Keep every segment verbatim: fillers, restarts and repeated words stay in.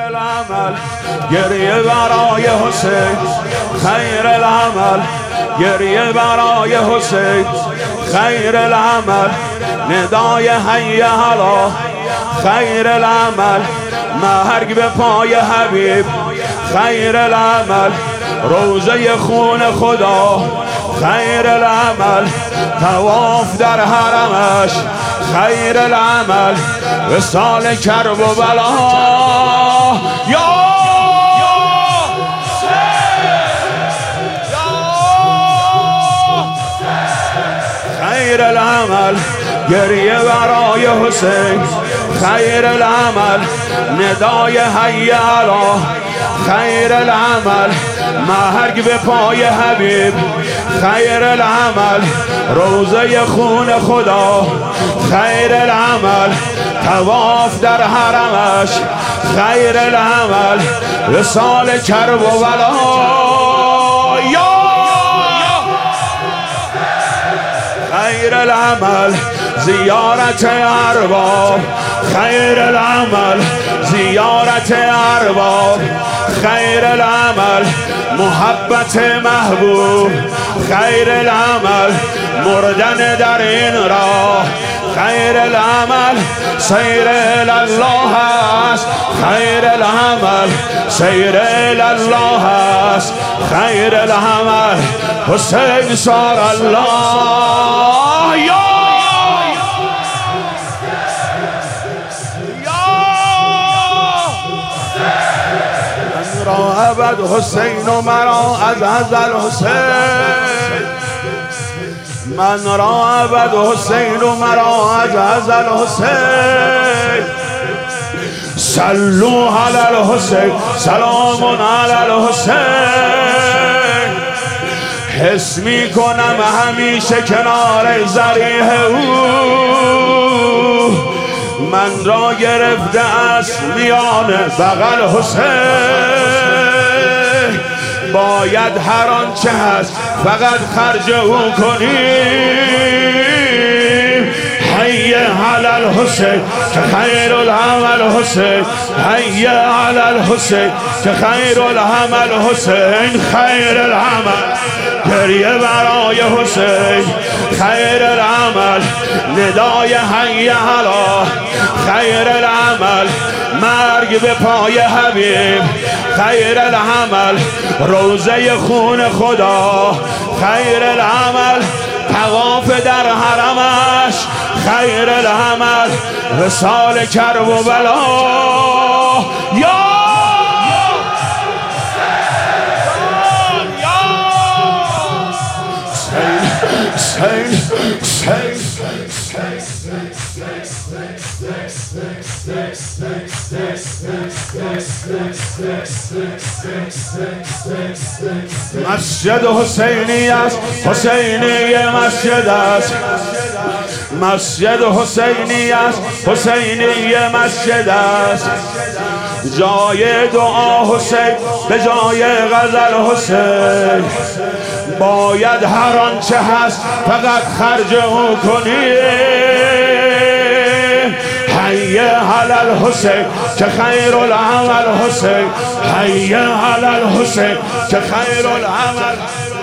العمل گریه برای حسین، خیر العمل گریه برای حسین، خیر العمل ندای حی علا، خیر العمل مرگ به پای حبیب، خیر العمل روزه خون خدا، خیر العمل طواف در حرمش، خیر العمل وصال کرب و بلا. یا خیر العمل گریه برای حسین، خیر العمل ندای حی علا، خیر العمل مرگ به پای حبیب، خیر العمل روزه خون خدا، خیر العمل طواف در حرمش، خیر العمل وصال کرب و بلا. یا خیر العمل زیارت ارباب، خیر العمل زیارت ارباب، خیر العمل محبت محبوب، خیر العمل مردن در این راه، خیر العمل سیر الله است، خیر العمل سیر الله است، خیر العمل حسین صار الله. یا ابد حسین و مرا از ازل حسین، من را ابد حسین و مرا از ازل حسین، صلو علی الحسین سلام علی الحسین. حس می کنم همیشه کنار ضریح او، من را گرفته است میان بغل حسین، باید هر آنچه هست فقط خرج او کنیم. حی علی الحسین که خیر العمل حسین، حی علی الحسین که خیر العمل حسین، خیر العمل گریه برای حسین، خیر العمل ندای حی علا، خیر العمل مرگ به پای حبیب، خیر العمل روزه خون خدا، خیر العمل طواف در حرمش، خیر العمل وصال کرب و بلا. یا Saint, saint, مسجد حسینی است، حسینی مسجد است، مسجد حسینی است، حسینی مسجد است، جای دعا حسین به جای غزل حسین، باید هر آنچه هست فقط خرج او کنیم. حی علی الحسین که خیر العمل حسین، حی علی الحسین که خیر العمل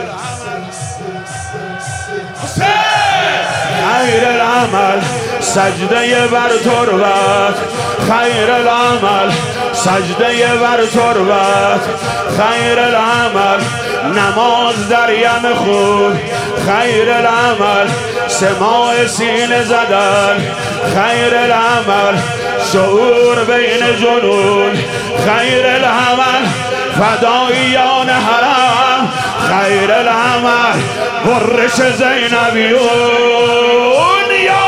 حسین، خیر العمل سجده بر تربت، خیر العمل سجده بر تربت، خیر العمل نماز در یم خون، خیر العمل سماع سینه زدن، خیر العمل شعور بین جنون، خیر العمل فداییان حرم، خیر العمل غرش زینبیون. یا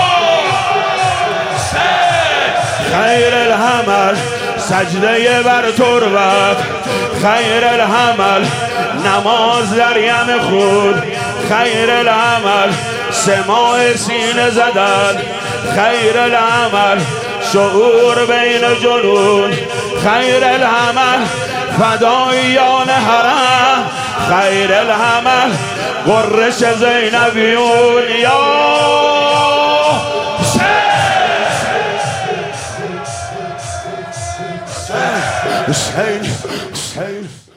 خیر العمل سجده بر تربت، خیر العمل نماز در یم خون، خیر العمل سماع سینه زدن، خیر العمل شعور بین جنون، خیر العمل فداییان حرم، خیر العمل غرش زینبیون. یا حسین حسین حسین